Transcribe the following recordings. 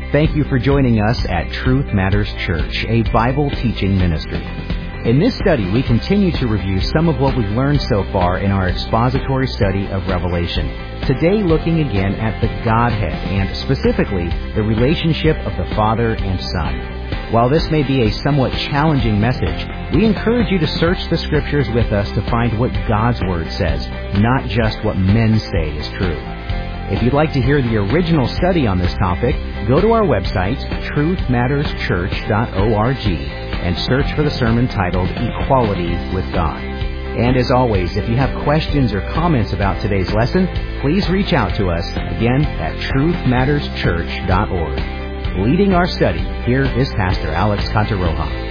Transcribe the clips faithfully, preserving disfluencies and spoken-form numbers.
Thank you for joining us at Truth Matters Church, a Bible teaching ministry. In this study, we continue to review some of what we've learned so far in our expository study of Revelation. Today, looking again at the Godhead and specifically the relationship of the Father and Son. While this may be a somewhat challenging message, we encourage you to search the Scriptures with us to find what God's Word says, not just what men say is true. If you'd like to hear the original study on this topic, go to our website, truth matters church dot org, and search for the sermon titled Equality with God. And as always, if you have questions or comments about today's lesson, please reach out to us, again, at truth matters church dot org. Leading our study, here is Pastor Alex Cantaroja.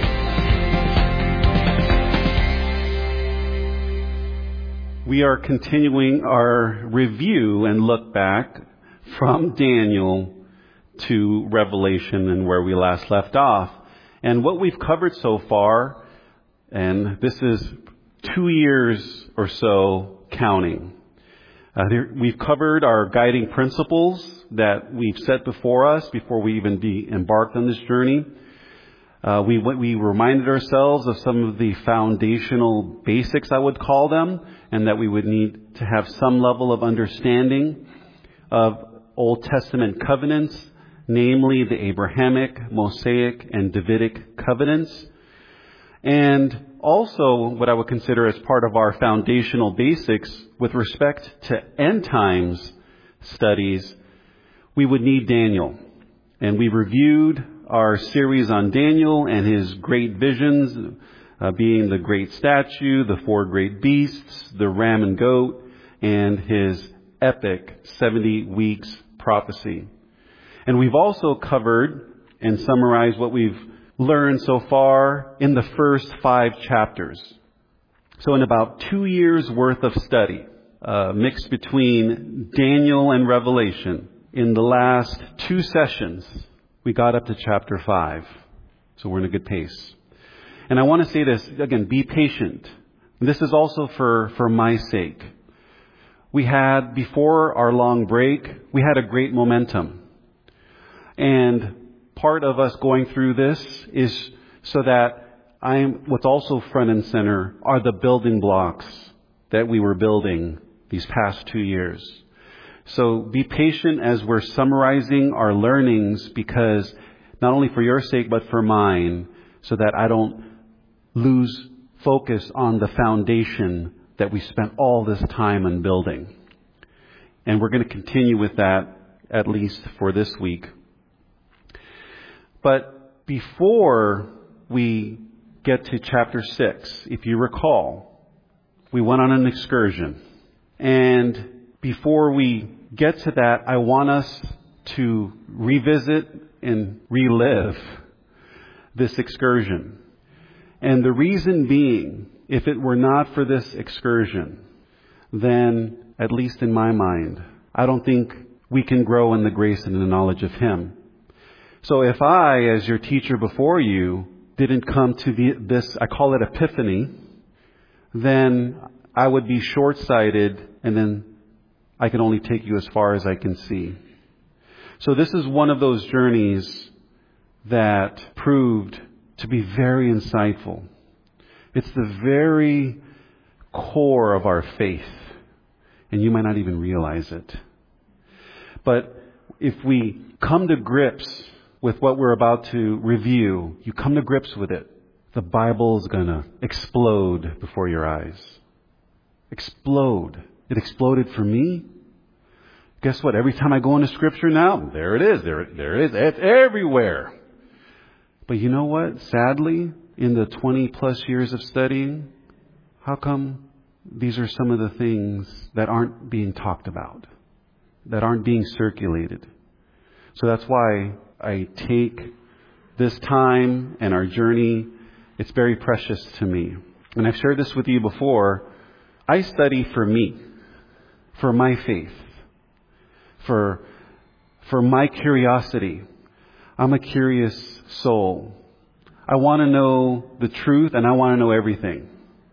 We are continuing our review and look back from Daniel to Revelation and where we last left off. And what we've covered so far, and this is two years or so counting. Uh, there, we've covered our guiding principles that we've set before us before we even be embarked on this journey. Uh, we we reminded ourselves of some of the foundational basics, I would call them, and that we would need to have some level of understanding of Old Testament covenants, namely the Abrahamic, Mosaic, and Davidic covenants. And also what I would consider as part of our foundational basics with respect to end times studies, we would need Daniel. And we reviewed our series on Daniel and his great visions, uh, being the great statue, the four great beasts, the ram and goat, and his epic seventy weeks prophecy. And we've also covered and summarized what we've learned so far in the first five chapters. So in about two years worth of study, uh, mixed between Daniel and Revelation, in the last two sessions, we got up to chapter five. So we're in a good pace. And I want to say this, again, be patient. This is also for, for my sake. We had, before our long break, we had a great momentum. And part of us going through this is so that I'm, what's also front and center are the building blocks that we were building these past two years. So be patient as we're summarizing our learnings, because not only for your sake, but for mine, so that I don't lose focus on the foundation that we spent all this time on building. And we're going to continue with that, at least for this week. But before we get to chapter six, if you recall, we went on an excursion. And before we get to that, I want us to revisit and relive this excursion. And the reason being, if it were not for this excursion, then, at least in my mind, I don't think we can grow in the grace and the knowledge of Him. So if I, as your teacher before you, didn't come to the, this, I call it epiphany, then I would be short-sighted, and then I can only take you as far as I can see. So this is one of those journeys that proved to be very insightful. It's the very core of our faith, and you might not even realize it. But if we come to grips with what we're about to review, you come to grips with it, the Bible is going to explode before your eyes. Explode. It exploded for me. Guess what? Every time I go into Scripture now, there it is. There, there it is. It's everywhere. But you know what? Sadly, in the twenty plus years of studying, how come these are some of the things that aren't being talked about, that aren't being circulated? So that's why I take this time and our journey. It's very precious to me. And I've shared this with you before. I study for me, for my faith, for, for my curiosity. I'm a curious soul. I want to know the truth, and I want to know everything.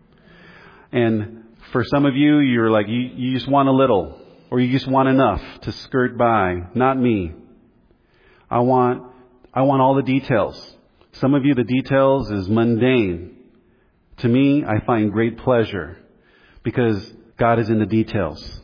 And for some of you, you're like, you, you just want a little, or you just want enough to skirt by. Not me. I want, I want all the details. Some of you, the details is mundane. To me, I find great pleasure because God is in the details.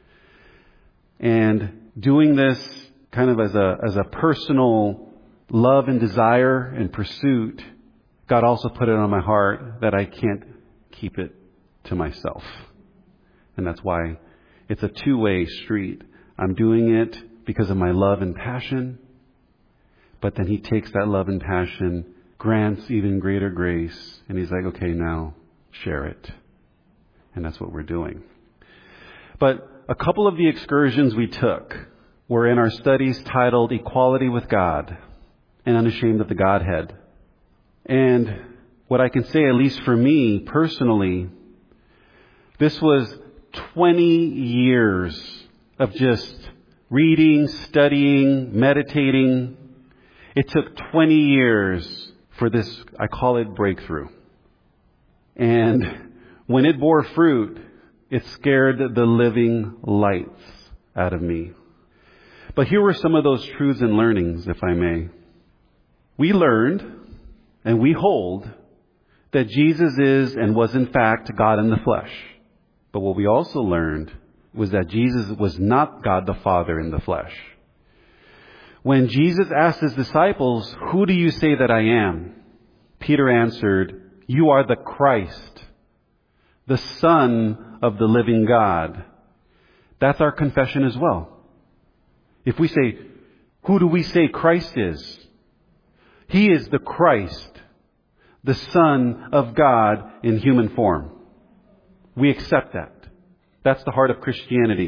And doing this kind of as a, as a personal love and desire and pursuit, God also put it on my heart that I can't keep it to myself. And that's why it's a two-way street. I'm doing it because of my love and passion, but then He takes that love and passion, grants even greater grace, and He's like, okay, now share it. And that's what we're doing. But a couple of the excursions we took were in our studies titled Equality with God and Unashamed of the Godhead. And what I can say, at least for me personally, this was twenty years of just reading, studying, meditating. It took twenty years for this, I call it breakthrough. And when it bore fruit, it scared the living lights out of me. But here were some of those truths and learnings, if I may. We learned and we hold that Jesus is and was in fact God in the flesh. But what we also learned was that Jesus was not God the Father in the flesh. When Jesus asked His disciples, "Who do you say that I am?" Peter answered, "You are the Christ, the Son of the living God." That's our confession as well. If we say, who do we say Christ is? He is the Christ, the Son of God in human form. We accept that. That's the heart of Christianity.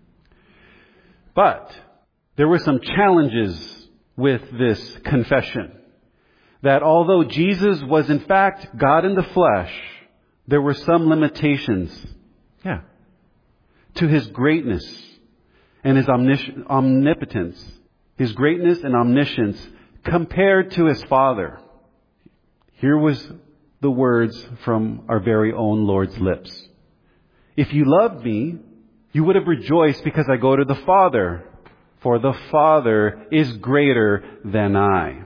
But there were some challenges with this confession. That although Jesus was in fact God in the flesh, there were some limitations. Yeah. To His greatness and His omnis- omnipotence. His greatness and omniscience compared to His Father. Here was the words from our very own Lord's lips. If you loved me, you would have rejoiced because I go to the Father, for the Father is greater than I.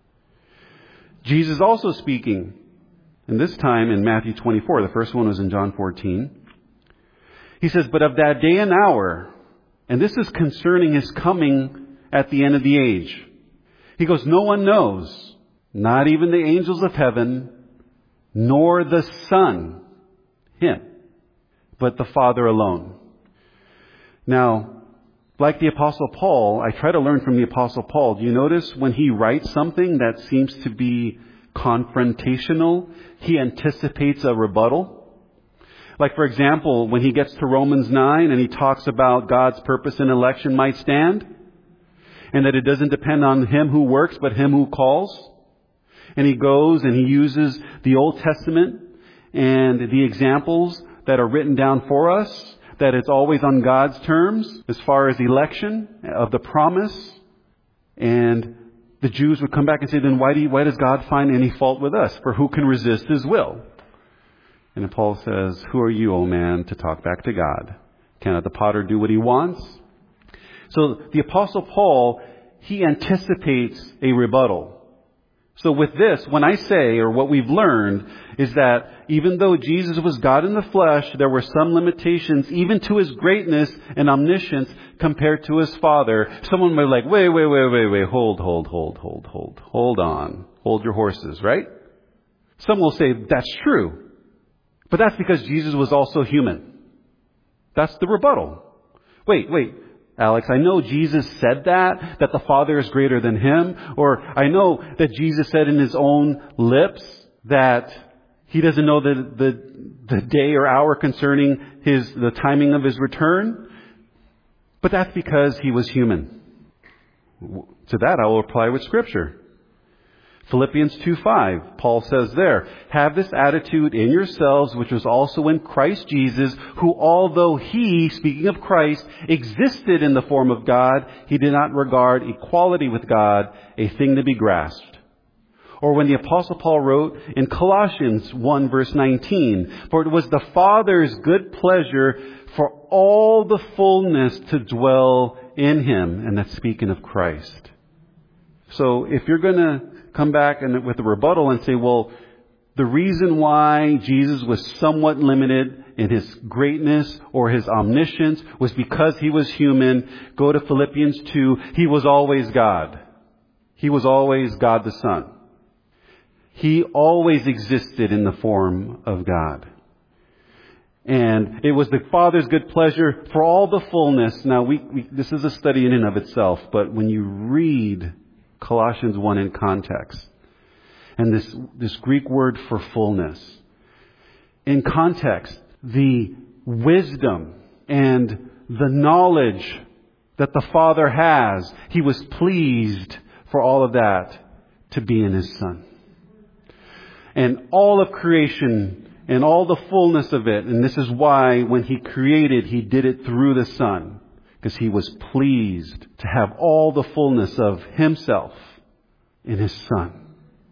Jesus also speaking, and this time in Matthew twenty-four, the first one was in John fourteen. He says, "But of that day and hour," and this is concerning His coming at the end of the age. He goes, "No one knows, not even the angels of heaven, nor the Son," Him, "but the Father alone." Now, like the Apostle Paul, I try to learn from the Apostle Paul. Do you notice when he writes something that seems to be confrontational, he anticipates a rebuttal? Like, for example, when he gets to Romans nine and he talks about God's purpose and election might stand, and that it doesn't depend on him who works, but him who calls. And he goes and he uses the Old Testament and the examples that are written down for us, that it's always on God's terms as far as election of the promise. And the Jews would come back and say, then why do you, why does God find any fault with us? For who can resist His will? And then Paul says, who are you, O man, to talk back to God? Cannot the potter do what he wants? So the Apostle Paul, he anticipates a rebuttal. So with this, when I say, or what we've learned, is that even though Jesus was God in the flesh, there were some limitations, even to His greatness and omniscience compared to His Father. Someone might be like, wait, wait, wait, wait, wait, hold, hold, hold, hold, hold, hold on. Hold your horses, right? Some will say that's true. But that's because Jesus was also human. That's the rebuttal. Wait, wait. Alex, I know Jesus said that, that the Father is greater than Him. Or I know that Jesus said in His own lips that He doesn't know the, the, the day or hour concerning His, the timing of His return. But that's because He was human. To that I will reply with Scripture. Philippians two five, Paul says there, have this attitude in yourselves, which was also in Christ Jesus, who although He, speaking of Christ, existed in the form of God, He did not regard equality with God a thing to be grasped. Or when the Apostle Paul wrote in Colossians one verse nineteen, for it was the Father's good pleasure for all the fullness to dwell in Him. And that's speaking of Christ. So if you're going to come back and with a rebuttal and say, well, the reason why Jesus was somewhat limited in his greatness or his omniscience was because he was human, go to Philippians two. He was always God. He was always God the Son. He always existed in the form of God. And it was the Father's good pleasure for all the fullness. Now, we, we this is a study in and of itself, but when you read Colossians one in context, and this, this Greek word for fullness, in context, the wisdom and the knowledge that the Father has, He was pleased for all of that to be in His Son. And all of creation and all the fullness of it, and this is why when He created, He did it through the Son, because He was pleased to have all the fullness of Himself in His Son.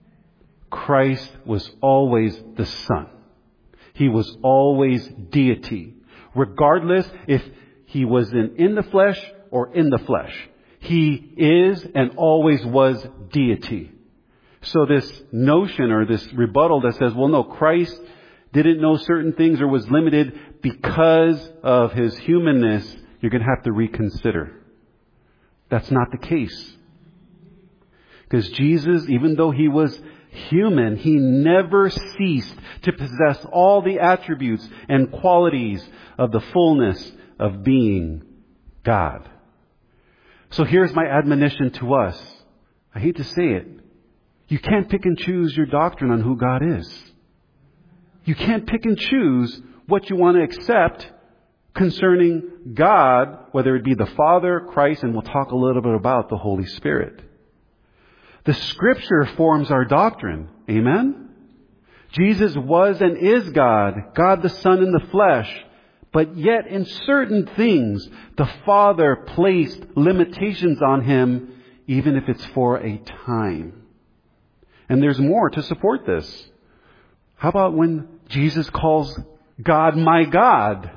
Christ was always the Son. He was always deity, regardless if He was in, in the flesh or in the flesh. He is and always was deity. So this notion or this rebuttal that says, well, no, Christ didn't know certain things or was limited because of His humanness, you're going to have to reconsider. That's not the case. Because Jesus, even though He was human, He never ceased to possess all the attributes and qualities of the fullness of being God. So here's my admonition to us. I hate to say it. You can't pick and choose your doctrine on who God is. You can't pick and choose what you want to accept concerning God, whether it be the Father, Christ, and we'll talk a little bit about the Holy Spirit. The Scripture forms our doctrine. Amen? Jesus was and is God, God the Son in the flesh. But yet in certain things, the Father placed limitations on Him, even if it's for a time. And there's more to support this. How about when Jesus calls God my God?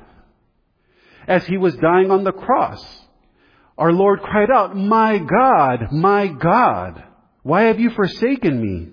As He was dying on the cross, our Lord cried out, my God, my God, why have you forsaken me?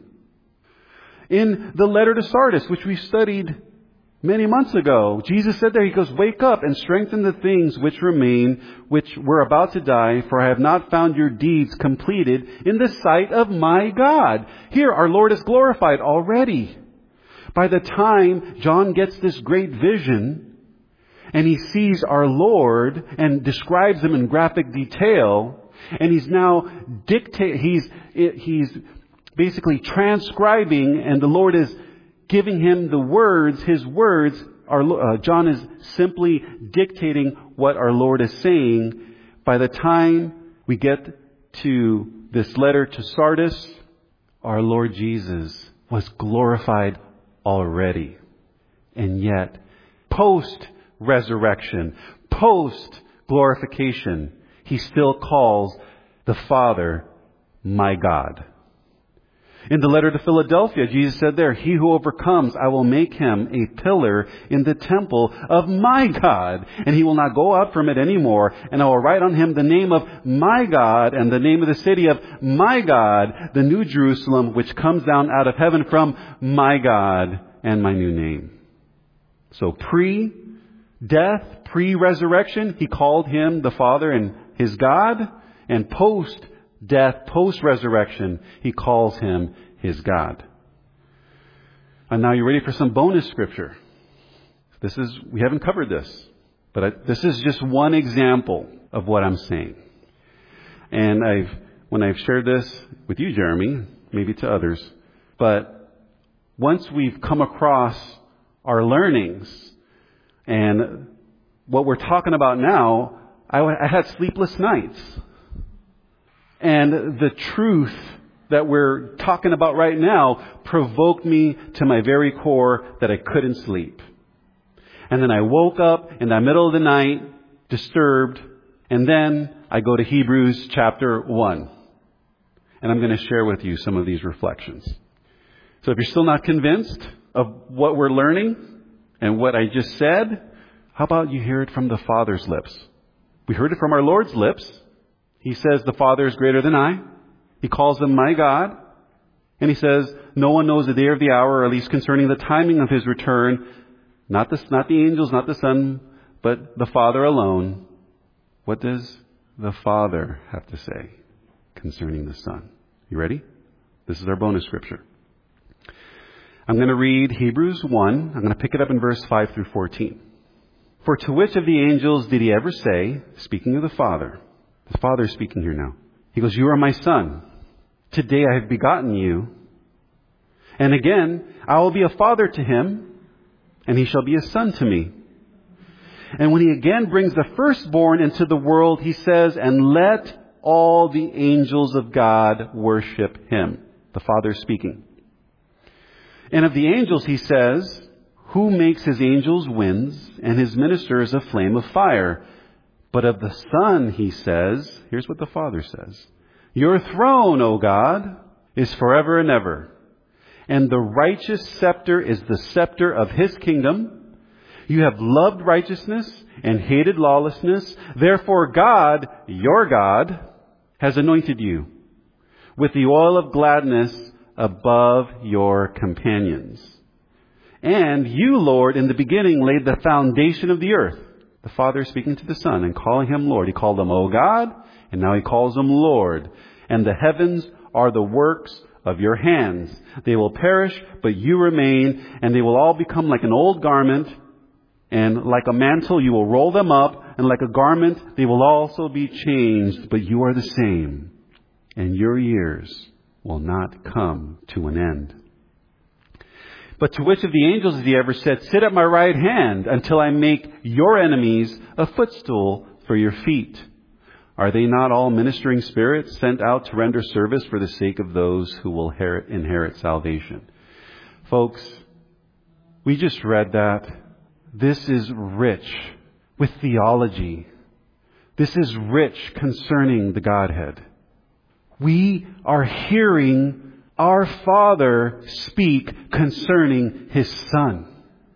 In the letter to Sardis, which we studied many months ago, Jesus said there, He goes, wake up and strengthen the things which remain, which were about to die, for I have not found your deeds completed in the sight of my God. Here, our Lord is glorified already. By the time John gets this great vision, and he sees our Lord and describes Him in graphic detail, and he's now dictate, he's, he's basically transcribing, and the Lord is giving him the words, His words. Our, uh, John is simply dictating what our Lord is saying. By the time we get to this letter to Sardis, our Lord Jesus was glorified already. And yet, post-resurrection, post-glorification, He still calls the Father my God. In the letter to Philadelphia, Jesus said there, he who overcomes, I will make him a pillar in the temple of my God, and he will not go out from it anymore. And I will write on him the name of my God and the name of the city of my God, the new Jerusalem, which comes down out of heaven from my God and my new name. So pre-death, pre-resurrection, He called Him the Father and His God, and post death, post-resurrection, He calls Him His God. And now you're ready for some bonus scripture. This is, we haven't covered this, but I, this is just one example of what I'm saying. And I've, when I've shared this with you, Jeremy, maybe to others, but once we've come across our learnings and what we're talking about now, I, I had sleepless nights. And the truth that we're talking about right now provoked me to my very core that I couldn't sleep. And then I woke up in the middle of the night, disturbed, and then I go to Hebrews chapter one. And I'm going to share with you some of these reflections. So if you're still not convinced of what we're learning and what I just said, how about you hear it from the Father's lips? We heard it from our Lord's lips. He says, the Father is greater than I. He calls him my God. And he says, no one knows the day or the hour, or at least concerning the timing of his return. Not the, not the angels, not the Son, but the Father alone. What does the Father have to say concerning the Son? You ready? This is our bonus scripture. I'm going to read Hebrews one. I'm going to pick it up in verse five through fourteen. For to which of the angels did he ever say, speaking of the Father, the Father is speaking here now. He goes, you are my Son. Today I have begotten you. And again, I will be a father to him, and he shall be a son to me. And when he again brings the firstborn into the world, he says, and let all the angels of God worship him. The Father is speaking. And of the angels, he says, who makes his angels winds and his ministers a flame of fire? But of the Son, he says, here's what the Father says, your throne, O God, is forever and ever. And the righteous scepter is the scepter of his kingdom. You have loved righteousness and hated lawlessness. Therefore God, your God, has anointed you with the oil of gladness above your companions. And you, Lord, in the beginning laid the foundation of the earth. The Father is speaking to the Son and calling him Lord. He called him, O God, and now he calls him Lord. And the heavens are the works of your hands. They will perish, but you remain, and they will all become like an old garment, and like a mantle you will roll them up, and like a garment they will also be changed, but you are the same, and your years will not come to an end. But to which of the angels has he ever said, sit at my right hand until I make your enemies a footstool for your feet? Are they not all ministering spirits sent out to render service for the sake of those who will inherit, inherit salvation? Folks, we just read that. This is rich with theology. This is rich concerning the Godhead. We are hearing our Father speak concerning his Son.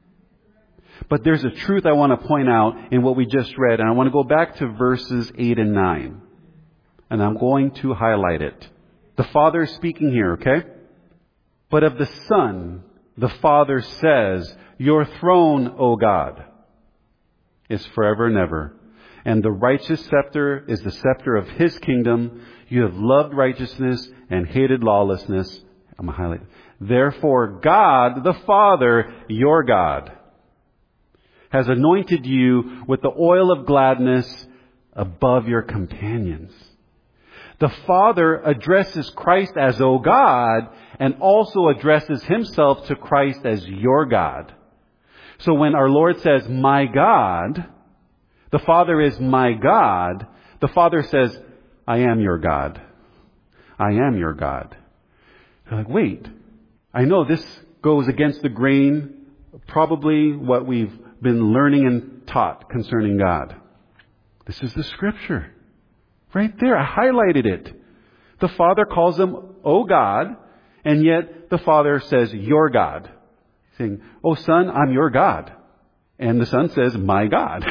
But there's a truth I want to point out in what we just read. And I want to go back to verses eight and nine. And I'm going to highlight it. The Father is speaking here, okay? But of the Son, the Father says, your throne, O God, is forever and ever. And the righteous scepter is the scepter of his kingdom. You have loved righteousness and hated lawlessness. I'm going to highlight it. Therefore, God, the Father, your God, has anointed you with the oil of gladness above your companions. The Father addresses Christ as, O God, and also addresses himself to Christ as your God. So when our Lord says, my God, the Father is my God, the Father says, I am your God. I am your God. You're like, wait, I know this goes against the grain, probably what we've been learning and taught concerning God. This is the scripture. Right there, I highlighted it. The Father calls him, O God, and yet the Father says, your God. Saying, oh Son, I'm your God. And the Son says, my God.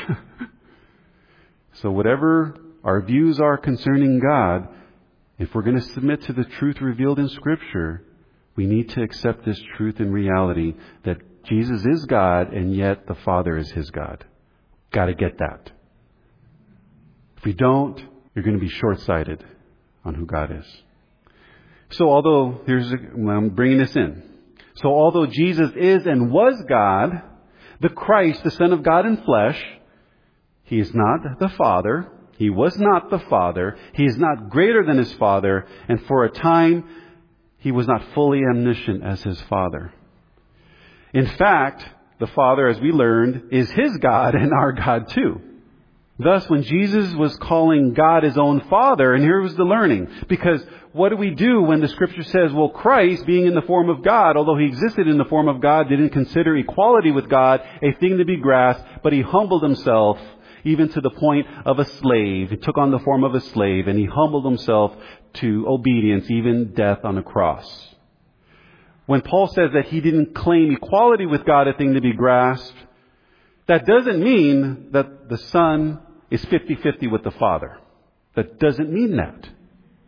So whatever our views are concerning God, if we're going to submit to the truth revealed in Scripture, we need to accept this truth in reality that Jesus is God, and yet the Father is his God. Got to get that. If we don't, you're going to be short-sighted on who God is. So although, here's, a, I'm bringing this in. So although Jesus is and was God, the Christ, the Son of God in flesh, he is not the Father. He was not the Father. He is not greater than his Father. And for a time, he was not fully omniscient as his Father. In fact, the Father, as we learned, is his God and our God too. Thus, when Jesus was calling God his own Father, and here was the learning, because what do we do when the Scripture says, well, Christ, being in the form of God, although he existed in the form of God, didn't consider equality with God a thing to be grasped, but he humbled himself even to the point of a slave. He took on the form of a slave, and he humbled himself to obedience, even death on a cross. When Paul says that he didn't claim equality with God a thing to be grasped, that doesn't mean that the Son is fifty-fifty with the Father. That doesn't mean that.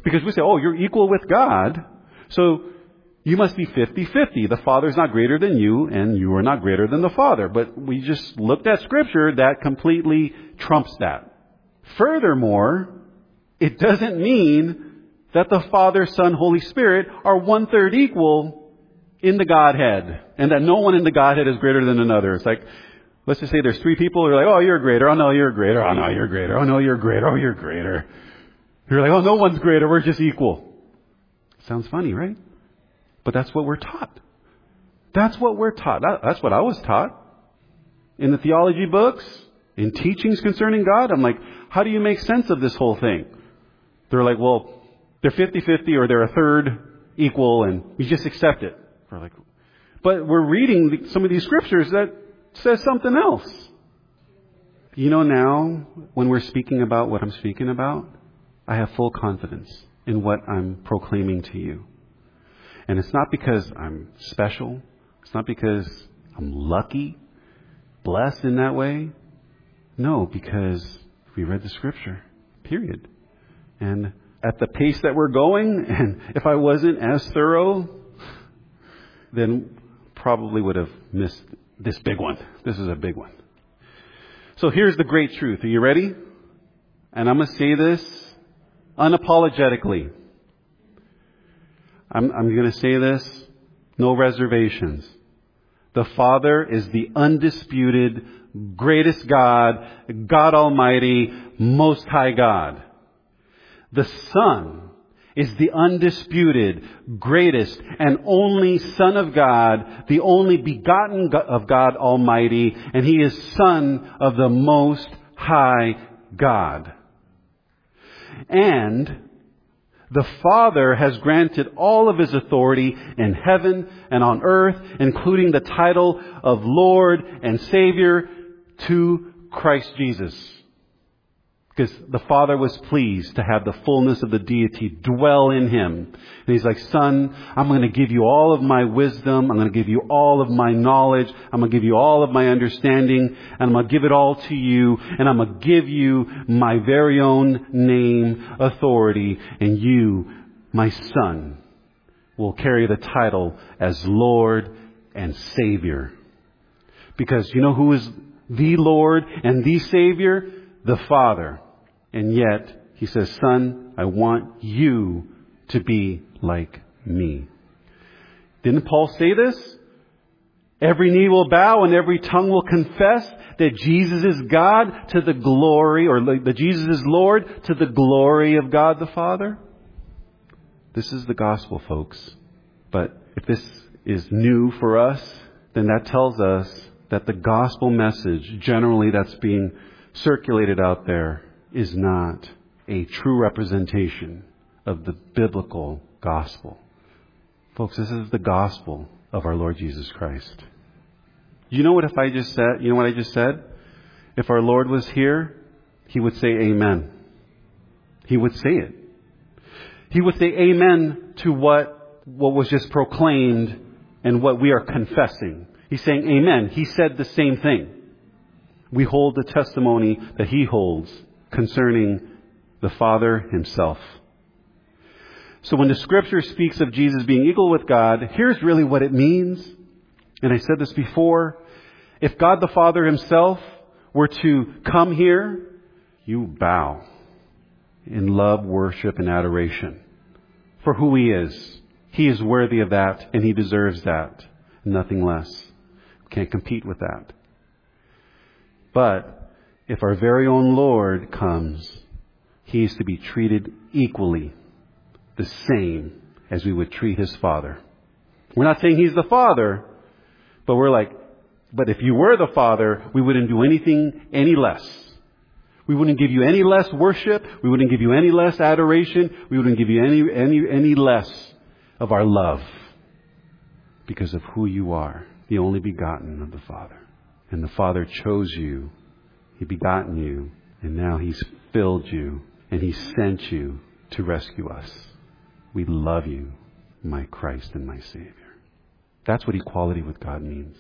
Because we say, oh, you're equal with God, so you must be fifty-fifty. The Father's not greater than you, and you are not greater than the Father. But we just looked at Scripture that completely trumps that. Furthermore, it doesn't mean that the Father, Son, Holy Spirit are one-third equal in the Godhead, and that no one in the Godhead is greater than another. It's like, let's just say there's three people who are like, oh, you're greater. Oh, no, you're greater. Oh, no, you're greater. Oh, no, you're greater. Oh, you're greater. You're like, oh, no one's greater. We're just equal. Sounds funny, right? But that's what we're taught. That's what we're taught. That's what I was taught. In the theology books, in teachings concerning God, I'm like, how do you make sense of this whole thing? They're like, well, they're fifty-fifty or they're a third equal and we just accept it. We're like, but we're reading some of these scriptures that says something else. You know, now when we're speaking about what I'm speaking about, I have full confidence in what I'm proclaiming to you. And it's not because I'm special. It's not because I'm lucky, blessed in that way. No, because we read the scripture, period. And at the pace that we're going, and if I wasn't as thorough, then probably would have missed this big one. This is a big one. So here's the great truth. Are you ready? And I'm going to say this unapologetically. I'm, I'm going to say this, no reservations. The Father is the undisputed, greatest God, God Almighty, Most High God. The Son is the undisputed, greatest, and only Son of God, the only begotten of God Almighty, and He is Son of the Most High God. And the Father has granted all of His authority in heaven and on earth, including the title of Lord and Savior, to Christ Jesus. Because the Father was pleased to have the fullness of the deity dwell in Him. And He's like, Son, I'm going to give you all of my wisdom. I'm going to give you all of my knowledge. I'm going to give you all of my understanding. And I'm going to give it all to you. And I'm going to give you my very own name, authority. And you, my Son, will carry the title as Lord and Savior. Because you know who is the Lord and the Savior? The Father. And yet, He says, Son, I want you to be like me. Didn't Paul say this? Every knee will bow and every tongue will confess that Jesus is God to the glory, or that Jesus is Lord to the glory of God the Father. This is the gospel, folks. But if this is new for us, then that tells us that the gospel message, generally that's being circulated out there, is not a true representation of the biblical gospel. Folks, this is the gospel of our Lord Jesus Christ. You know what if I just said, you know what I just said? If our Lord was here, He would say amen. He would say it. He would say amen to what, what was just proclaimed and what we are confessing. He's saying amen. He said the same thing. We hold the testimony that He holds concerning the Father Himself. So when the Scripture speaks of Jesus being equal with God, here's really what it means. And I said this before. If God the Father Himself were to come here, you bow in love, worship, and adoration for who He is. He is worthy of that, and He deserves that. Nothing less. Can't compete with that. But if our very own Lord comes, He is to be treated equally, the same as we would treat His Father. We're not saying He's the Father, but we're like, but if you were the Father, we wouldn't do anything any less. We wouldn't give you any less worship. We wouldn't give you any less adoration. We wouldn't give you any, any, any less of our love because of who you are, the only begotten of the Father. And the Father chose you. He begotten you. And now He's filled you. And He sent you to rescue us. We love you, my Christ and my Savior. That's what equality with God means.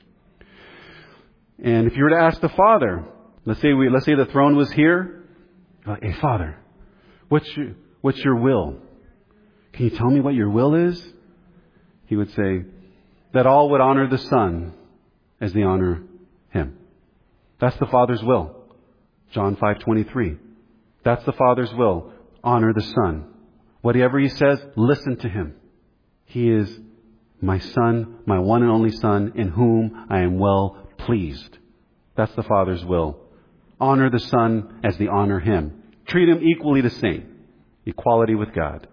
And if you were to ask the Father, let's say we, let's say the throne was here. Like, hey, Father, what's your, what's your will? Can you tell me what your will is? He would say, that all would honor the Son as they honor Him. That's the Father's will. John five twenty-three. That's the Father's will. Honor the Son. Whatever He says, listen to Him. He is my Son, my one and only Son, in whom I am well pleased. That's the Father's will. Honor the Son as they honor Him. Treat Him equally the same. Equality with God.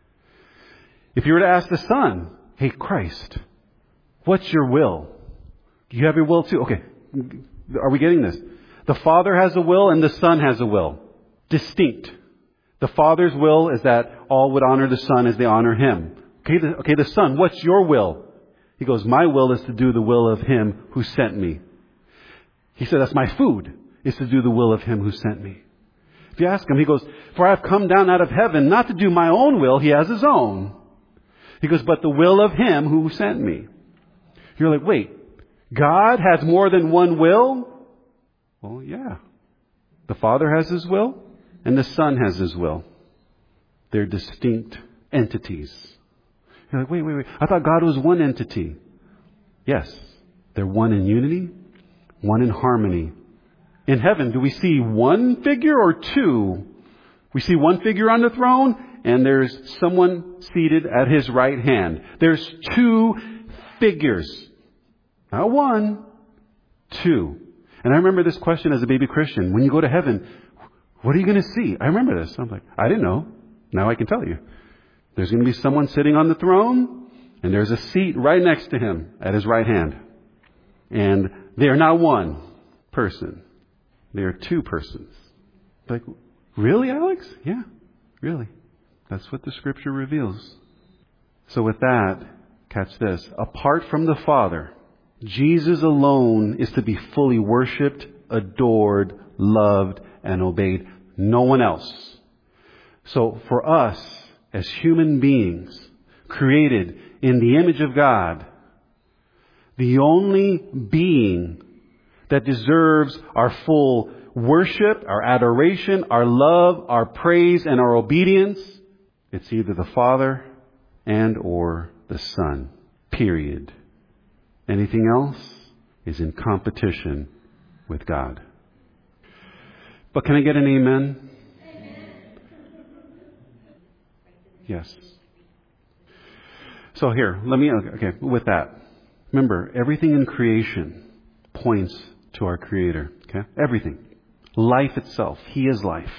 If you were to ask the Son, hey, Christ, what's your will? Do you have your will too? Okay. Are we getting this? The Father has a will and the Son has a will. Distinct. The Father's will is that all would honor the Son as they honor Him. Okay, the, okay, the Son, what's your will? He goes, my will is to do the will of Him who sent me. He said, that's my food, is to do the will of Him who sent me. If you ask Him, He goes, for I have come down out of heaven not to do my own will. He has His own. He goes, but the will of Him who sent me. You're like, wait, God has more than one will? Well, yeah. The Father has His will and the Son has His will. They're distinct entities. You're like, wait, wait, wait. I thought God was one entity. Yes. They're one in unity, one in harmony. In heaven, do we see one figure or two? We see one figure on the throne and there's someone seated at His right hand. There's two figures. Not one, two. And I remember this question as a baby Christian. When you go to heaven, what are you going to see? I remember this. I'm like, I didn't know. Now I can tell you. There's going to be someone sitting on the throne, and there's a seat right next to Him at His right hand. And they are not one person. They are two persons. Like, really, Alex? Yeah, really. That's what the Scripture reveals. So with that, catch this. Apart from the Father, Jesus alone is to be fully worshipped, adored, loved, and obeyed. No one else. So for us, as human beings, created in the image of God, the only being that deserves our full worship, our adoration, our love, our praise, and our obedience, it's either the Father and or the Son. Period. Anything else is in competition with God. But can I get an amen? Amen. Yes. So here, let me, okay, with that. Remember, everything in creation points to our Creator. Okay? Everything. Life itself. He is life.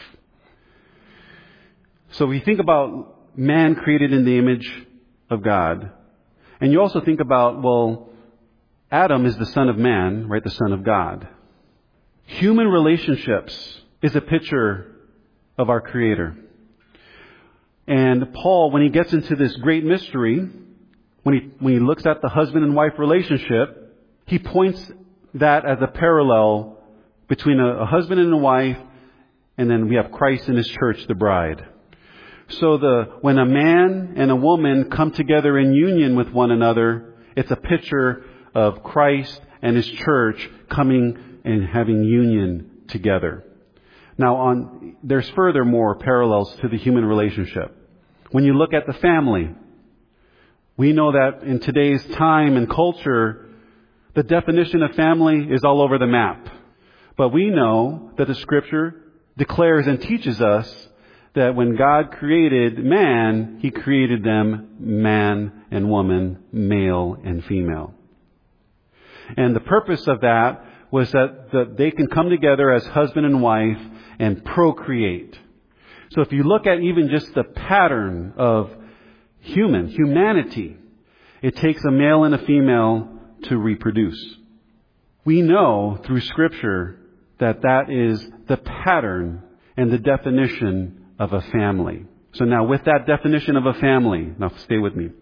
So if you think about man created in the image of God, and you also think about, well, Adam is the son of man, right? The son of God. Human relationships is a picture of our Creator. And Paul, when he gets into this great mystery, when he, when he looks at the husband and wife relationship, he points that as a parallel between a, a husband and a wife, and then we have Christ and His church, the bride. So the, when a man and a woman come together in union with one another, it's a picture of Christ and His church coming and having union together. Now, on there's furthermore parallels to the human relationship. When you look at the family, we know that in today's time and culture, the definition of family is all over the map. But we know that the Scripture declares and teaches us that when God created man, He created them man and woman, male and female. And the purpose of that was that, that they can come together as husband and wife and procreate. So if you look at even just the pattern of human, humanity, it takes a male and a female to reproduce. We know through Scripture that that is the pattern and the definition of a family. So now with that definition of a family, now stay with me.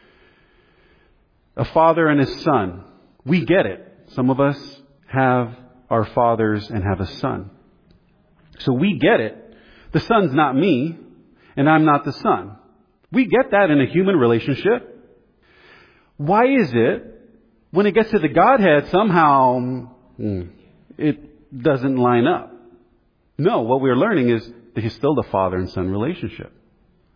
A father and his son. We get it. Some of us have our fathers and have a son. So we get it. The son's not me, and I'm not the son. We get that in a human relationship. Why is it, when it gets to the Godhead, somehow it doesn't line up? No, what we're learning is that He's still the father and son relationship.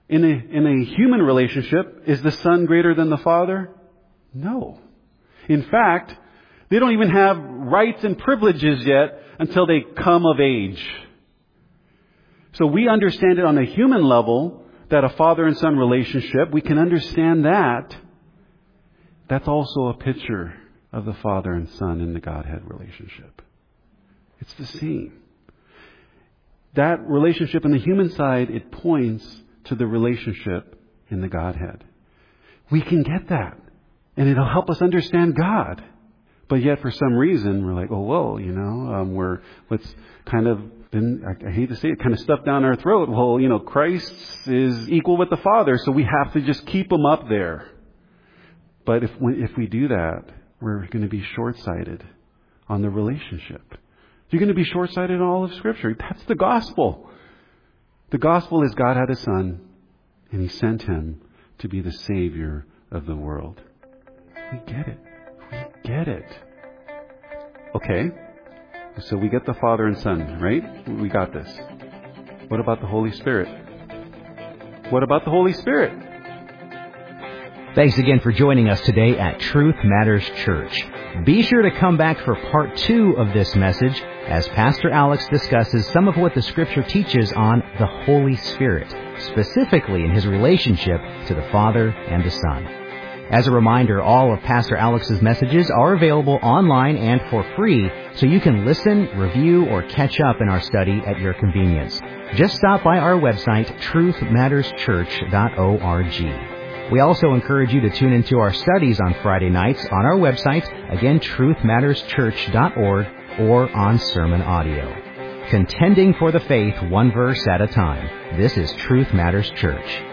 In a, in a human relationship, is the Son greater than the Father? No. In fact, they don't even have rights and privileges yet until they come of age. So we understand it on a human level, that a father and son relationship, we can understand that. That's also a picture of the Father and Son in the Godhead relationship. It's the same. That relationship on the human side, it points to the relationship in the Godhead. We can get that. And it'll help us understand God. But yet for some reason, we're like, oh, well, you know, um, we're, let's kind of, then, I, I hate to say it, kind of stuff down our throat. Well, you know, Christ is equal with the Father, so we have to just keep him up there. But if we, if we do that, we're going to be short-sighted on the relationship. You're going to be short-sighted in all of Scripture. That's the gospel. The gospel is God had a Son, and He sent Him to be the Savior of the world. We get it. We get it. Okay. So we get the Father and Son, right? We got this. What about the Holy Spirit? What about the Holy Spirit? Thanks again for joining us today at Truth Matters Church. Be sure to come back for part two of this message as Pastor Alex discusses some of what the Scripture teaches on the Holy Spirit, specifically in His relationship to the Father and the Son. As a reminder, all of Pastor Alex's messages are available online and for free, so you can listen, review, or catch up in our study at your convenience. Just stop by our website, truth matters church dot org. We also encourage you to tune into our studies on Friday nights on our website, again, truth matters church dot org, or on Sermon Audio. Contending for the faith one verse at a time. This is Truth Matters Church.